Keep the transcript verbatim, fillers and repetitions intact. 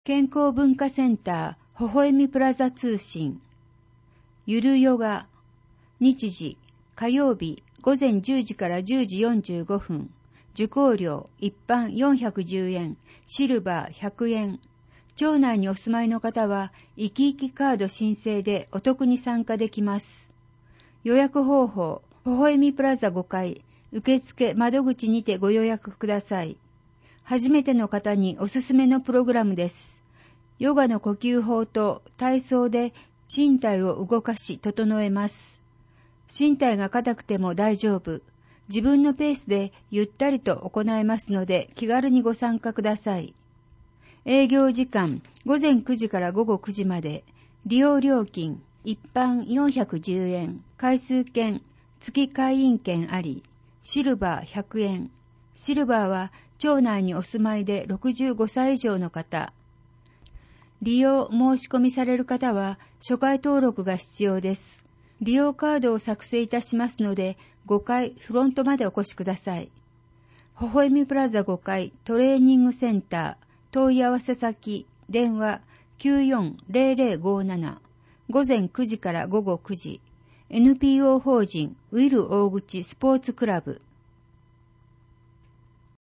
健康文化センター、微笑みプラザ通信。ゆるヨガ。日時、火曜日、午前じゅうじからじゅうじよんじゅうごふん。受講料、一般よんひゃくじゅうえん、シルバーひゃくえん。町内にお住まいの方は、いきいきカード申請でお得に参加できます。予約方法、微笑みプラザごかい、受付窓口にてご予約ください。初めての方におすすめのプログラムです。ヨガの呼吸法と体操で身体を動かし整えます。身体が硬くても大丈夫。自分のペースでゆったりと行えますので気軽にご参加ください。営業時間午前くじから午後くじまで。利用料金一般よんひゃくじゅうえん。回数券月会員券あり。シルバーひゃくえん。シルバーは町内にお住まいでろくじゅうごさい以上の方。利用申し込みされる方は初回登録が必要です。利用カードを作成いたしますのでごかいフロントまでお越しください。微笑みプラザごかいトレーニングセンター問い合わせ先電話 きゅうよんゼロゼロごなな 午前くじから午後くじ エヌピーオー 法人ウィル大口スポーツクラブ